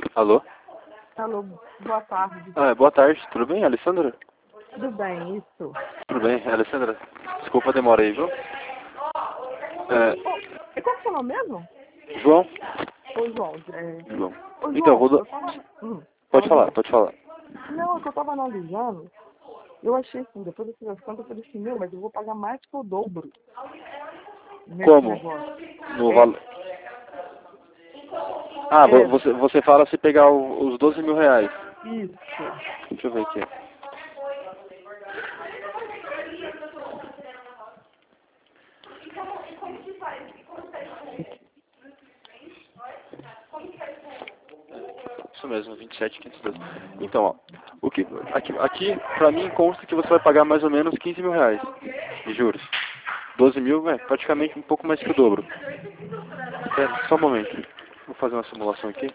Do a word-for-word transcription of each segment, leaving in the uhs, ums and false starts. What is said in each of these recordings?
Alô? Alô, boa tarde. Ah, boa tarde, tudo bem, Alessandra? Tudo bem, isso? Tudo bem, Alessandra? Desculpa a demora aí, viu? É, E qual que é o seu nome mesmo? João? Ô, João. É... João. Ô, Então, João, vou... dar- eu tava... Hum, Pode fala de falar, novo. pode falar. Não, é que eu tava analisando, eu achei assim, depois eu fiz as contas, eu falei assim, meu, mas eu vou pagar mais que o dobro nesse Como? negócio. No É, val... Ah, vo- é, você, você fala se pegar o- os doze mil reais. isso. Deixa eu ver aqui. Isso mesmo, vinte e sete mil quinhentos e doze. Então, ó, o que, aqui, aqui pra mim consta que você vai pagar mais ou menos quinze mil reais de juros. doze mil é praticamente um pouco mais que o dobro. É, só um momento. Vou fazer uma simulação aqui.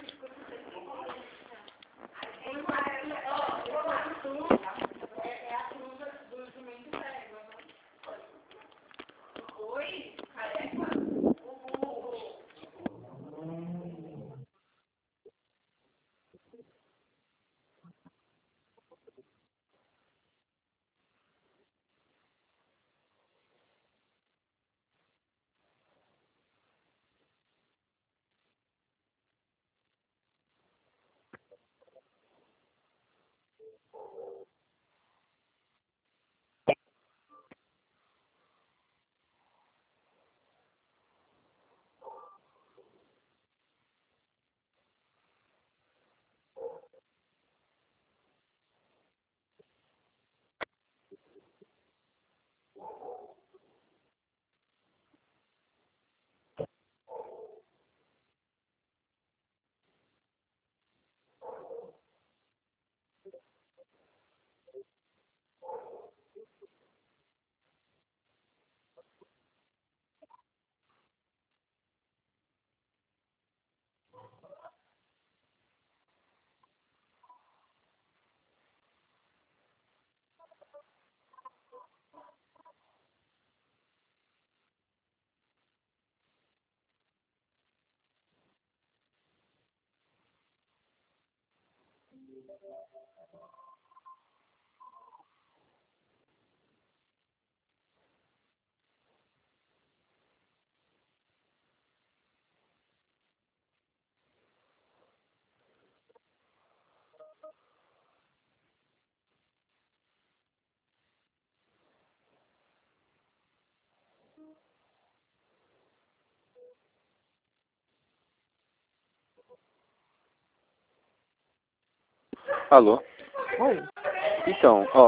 Alô? Oi, Então, ó,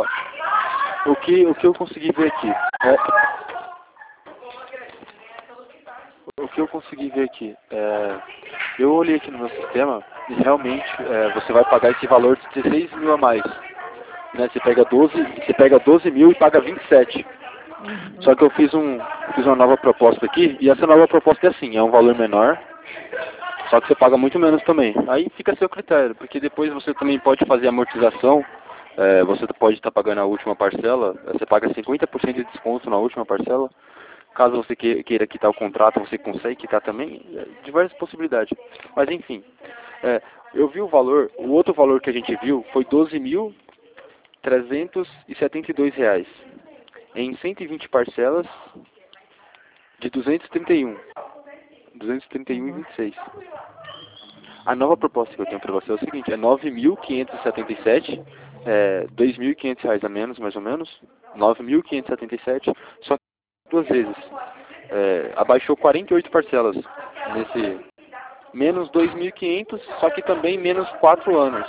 o que, o que eu consegui ver aqui é, o que eu consegui ver aqui é, eu olhei aqui no meu sistema e realmente é, você vai pagar esse valor de dezesseis mil a mais, né? Você pega doze, você pega doze mil e paga vinte e sete. Só que eu fiz um, fiz uma nova proposta aqui e essa nova proposta é assim, é um valor menor, só que você paga muito menos também. Aí fica a seu critério, porque depois você também pode fazer amortização. É, você pode estar pagando a última parcela, é, você paga cinquenta por cento de desconto na última parcela. Caso você que- queira quitar o contrato, você consegue quitar também. É, diversas possibilidades. Mas enfim, é, eu vi o valor, o outro valor que a gente viu foi doze mil trezentos e setenta e dois reais. Em cento e vinte parcelas de duzentos e trinta e um. duzentos e trinta e um e uhum. vinte e seis. A nova proposta que eu tenho para você é o seguinte, é nove mil quinhentos e setenta e sete, é, dois mil e quinhentos reais a menos, mais ou menos, nove mil quinhentos e setenta e sete, só que duas vezes. É, abaixou quarenta e oito parcelas nesse menos dois mil e quinhentos, só que também menos quatro anos.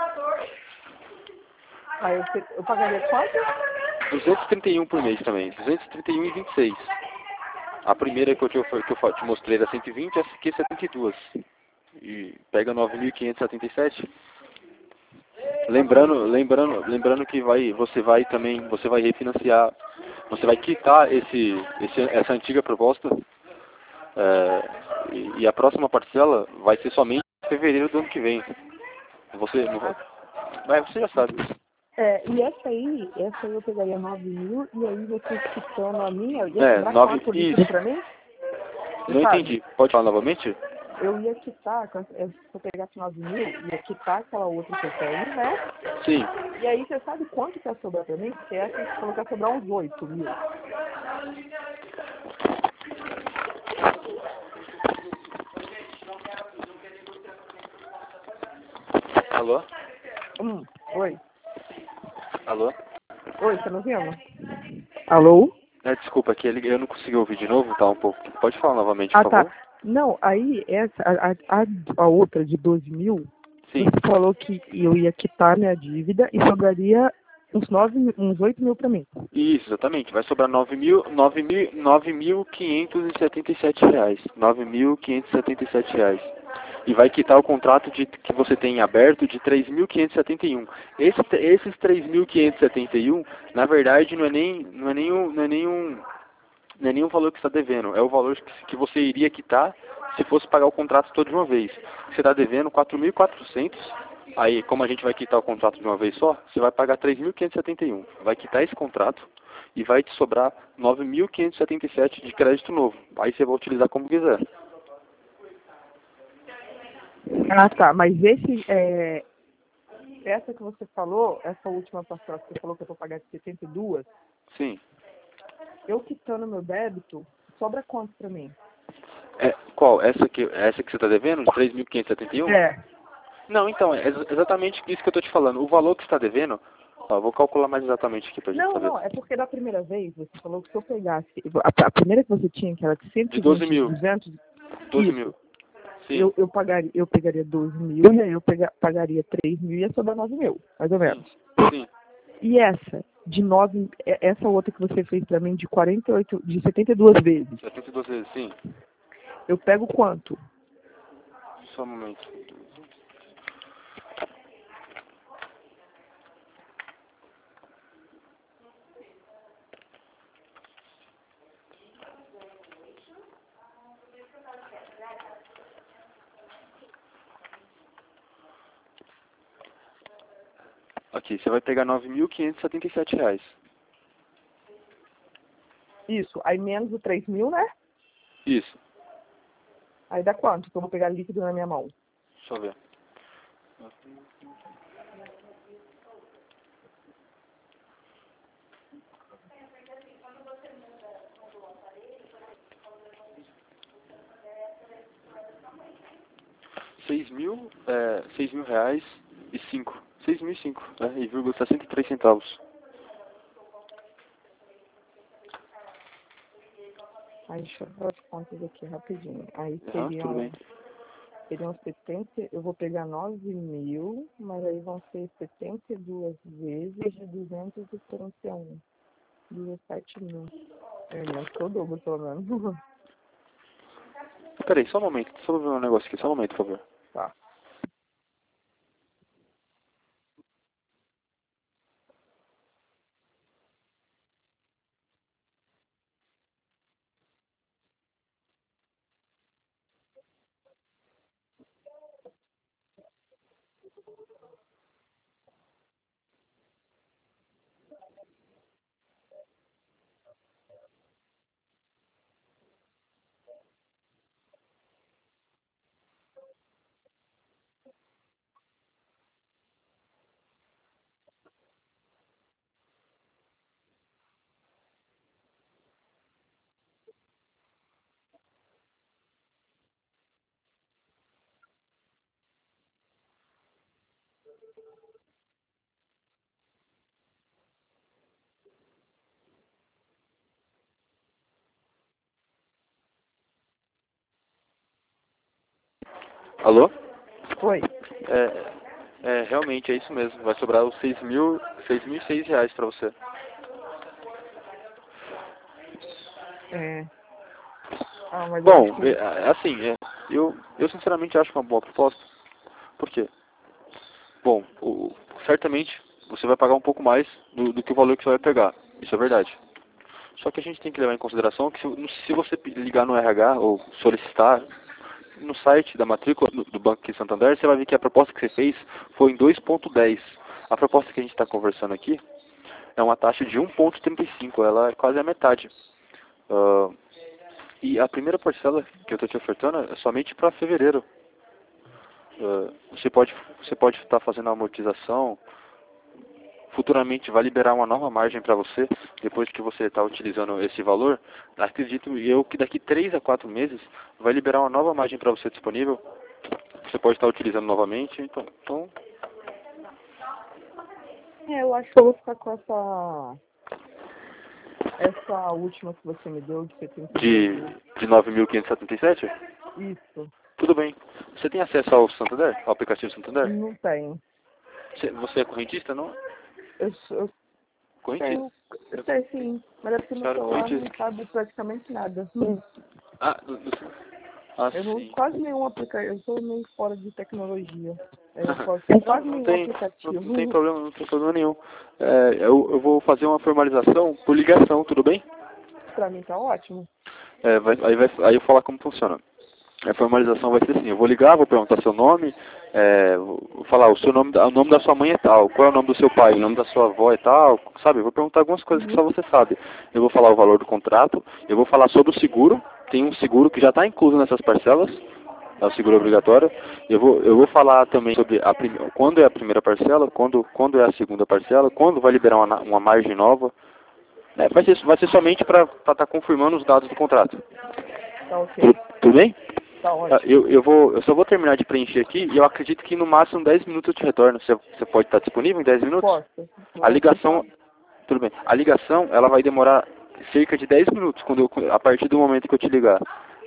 Aí eu, sei- eu pagaria quanto? duzentos e trinta e um por mês também, duzentos e trinta e um e vinte e seis. A primeira que eu te, que eu te mostrei era cento e vinte, essa aqui é setenta e dois. E pega nove mil quinhentos e setenta e sete. Lembrando, lembrando, lembrando que vai, você vai também, você vai refinanciar, você vai quitar esse, esse essa antiga proposta, é, e, e a próxima parcela vai ser somente em fevereiro do ano que vem. Você, não vai- mas você já sabe. É, e essa aí, essa aí eu pegaria nove mil e aí você quitando a minha, ia É, sobrar nove, quanto líquido isso. pra mim? Você Não sabe? entendi. Pode falar novamente? eu ia quitar, quando- eh, se eu pegasse nove mil, ia quitar aquela outra que eu tenho, né? Sim. E aí você sabe quanto que ia sobrar pra mim? Porque essa você falou que ia sobrar uns oito mil. Alô? Hum, oi. Alô? Oi, tá me ouvindo? Alô? É, desculpa, que ele, eu não consegui ouvir de novo, tá um pouco. Pode falar novamente, Ah, por tá. favor? Não, aí essa, a, a, a a outra de doze mil, Sim. você falou que eu ia quitar minha dívida e sobraria uns nove, mil- uns oito mil pra mim. Isso, exatamente. Vai sobrar nove mil, nove mil, nove mil quinhentos e setenta e sete reais. Nove mil quinhentos e setenta e sete reais. E vai quitar o contrato de, que você tem em aberto de três mil quinhentos e setenta e um. Esse, esses três mil quinhentos e setenta e um, na verdade, não é nem, não é nenhum, não é nenhum, não é nenhum valor que você está devendo. É o valor que, que você iria quitar se fosse pagar o contrato todo de uma vez. Você está devendo quatro mil e quatrocentos. Aí, como a gente vai quitar o contrato de uma vez só, você vai pagar três mil quinhentos e setenta e um. Vai quitar esse contrato e vai te sobrar nove mil quinhentos e setenta e sete de crédito novo. Aí você vai utilizar como quiser. Ah, tá. Mas esse, é, essa que você falou, essa última parcela que você falou que eu vou pagar de setenta e duas, Sim. eu quitando meu débito, sobra quanto pra mim? É, qual? Essa que, essa que você está devendo? De três mil quinhentos e setenta e um? É. Não, então, é ex- exatamente isso que eu estou te falando. O valor que você está devendo, ó, vou calcular mais exatamente aqui pra gente Não, saber. não, é porque da primeira vez você falou que se eu pegasse. A, a primeira que você tinha, que era de cento De e doze vinte mil. duzentos, doze isso. mil. Sim, Eu, eu, pagaria, eu pegaria doze mil, e aí eu pega, pagaria três mil e ia sobrar nove mil, mais ou sim, menos. sim. E essa, de nove, é- essa outra que você fez pra mim de quarenta e oito, de setenta e duas vezes, setenta e duas vezes, sim. eu pego quanto? Só um momento. Aqui, você vai pegar nove mil quinhentos e setenta e sete reais. Isso, aí menos o três mil, né? Isso. Aí dá quanto que eu vou pegar líquido na minha mão? Deixa eu ver. Seis mil, é, seis mil reais e cinco. Seis mil e cinco, né? E vírgula sessenta e três centavos. Aí deixa eu ver as contas aqui rapidinho. Aí Aham, tudo seriam, bem. seriam setenta, eu vou pegar nove mil, mas aí vão ser setenta e duas vezes de duzentos e trinta e um. dezessete mil. É, menos que o dobro, pelo menos. Peraí, só um momento. Só vou ver um negócio aqui. Só um momento, por favor. Tá. Alô? Oi. É, é, realmente é isso mesmo. Vai sobrar os seis mil, seis mil e seis reais pra você. É. Ah, mas eu Bom, acho que. é, assim, é, eu, eu sinceramente acho uma boa proposta. Por quê? Bom, o, certamente você vai pagar um pouco mais do, do que o valor que você vai pegar. Isso é verdade. Só que a gente tem que levar em consideração que se, se você ligar no R H ou solicitar no site da matrícula do, do Banco aqui de Santander, você vai ver que a proposta que você fez foi em dois ponto dez. A proposta que a gente está conversando aqui é uma taxa de um ponto trinta e cinco. Ela é quase a metade. Ah, E a primeira parcela que eu estou te ofertando é somente para fevereiro. Uh, você pode você pode estar fazendo a amortização. Futuramente vai liberar uma nova margem para você, depois que você está utilizando esse valor. Acredito eu que daqui três a quatro meses vai liberar uma nova margem para você disponível. Você pode estar utilizando novamente. Então, então... É, eu acho que eu vou ficar com essa... Essa última que você me deu, de setenta De, de nove mil quinhentos e setenta e sete? Isso. Tudo bem. Você tem acesso ao Santander? Ao aplicativo Santander? Não tenho. Você, você é correntista, não? Eu, eu Correntista? tenho... Eu sei sim, mas é porque meu Claro, celular não correntista. sabe praticamente nada. Ah, do- do- ah, Eu não sim. quase nenhum aplicativo, eu sou meio fora de tecnologia. Eu só tenho quase Não nenhum tem, não, aplicativo. não tem problema, não tem problema nenhum. É, eu, eu vou fazer uma formalização por ligação, tudo bem? Pra mim tá ótimo. É, vai, aí, vai, aí eu vou falar como funciona. A formalização vai ser assim, eu vou ligar, vou perguntar seu nome, é, vou falar, o seu nome, o nome da sua mãe é tal, qual é o nome do seu pai, o nome da sua avó é tal, sabe? Eu vou perguntar algumas coisas que só você sabe. Eu vou falar o valor do contrato, eu vou falar sobre o seguro, tem um seguro que já está incluso nessas parcelas, é o seguro obrigatório. Eu vou, eu vou falar também sobre a prim, quando é a primeira parcela, quando, quando é a segunda parcela, quando vai liberar uma, uma margem nova. É, vai, ser, vai ser somente para estar confirmando os dados do contrato. Tá ok. Tudo, tudo bem? Tá Ah, ótimo. Eu, eu, vou, eu só vou terminar de preencher aqui e eu acredito que no máximo dez minutos eu te retorno. Você, você pode estar disponível em dez minutos? Posso. A ligação, tudo bem. A ligação, ela vai demorar cerca de dez minutos quando eu, a partir do momento que eu te ligar.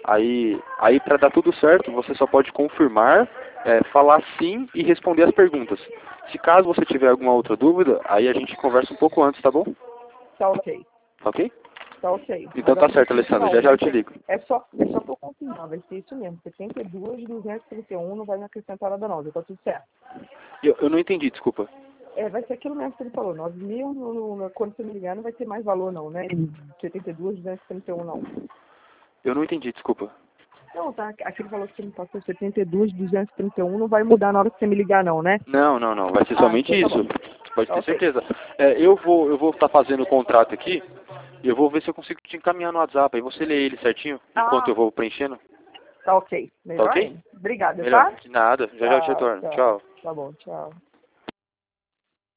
Aí, aí para dar tudo certo, você só pode confirmar, é, falar sim e responder as perguntas. Se caso você tiver alguma outra dúvida, aí a gente conversa um pouco antes, tá bom? Tá ok. Ok? Tá ok. Então Mas tá certo, acredito que Alessandro. não, Já já vai eu te ser- ligo. É só, é só pra eu confirmar, vai ser isso mesmo. setenta e dois, duzentos e trinta e um, não vai me acrescentar nada não, já tá tudo certo. Eu, eu não entendi, desculpa. É, vai ser aquilo mesmo que ele falou, nove mil, no, no, quando você me ligar não vai ter mais valor não, né? setenta e dois, duzentos e trinta e um não. Eu não entendi, desculpa. Não, tá, aquele valor que você me passou, setenta e dois, duzentos e trinta e um, não vai mudar na hora que você me ligar não, né? Não, não, não. Vai ser Ah, somente então tá isso. bom. Pode ter Ok. certeza. É, eu vou eu vou estar fazendo o contrato aqui e eu vou ver se eu consigo te encaminhar no WhatsApp. Aí você lê ele certinho enquanto Ah, eu vou preenchendo. tá ok. Tá Melhor ok? ainda. Obrigada, Melhor. tá? De nada. Já já eu te Tchau, retorno. tchau. Tchau. Tá bom, tchau.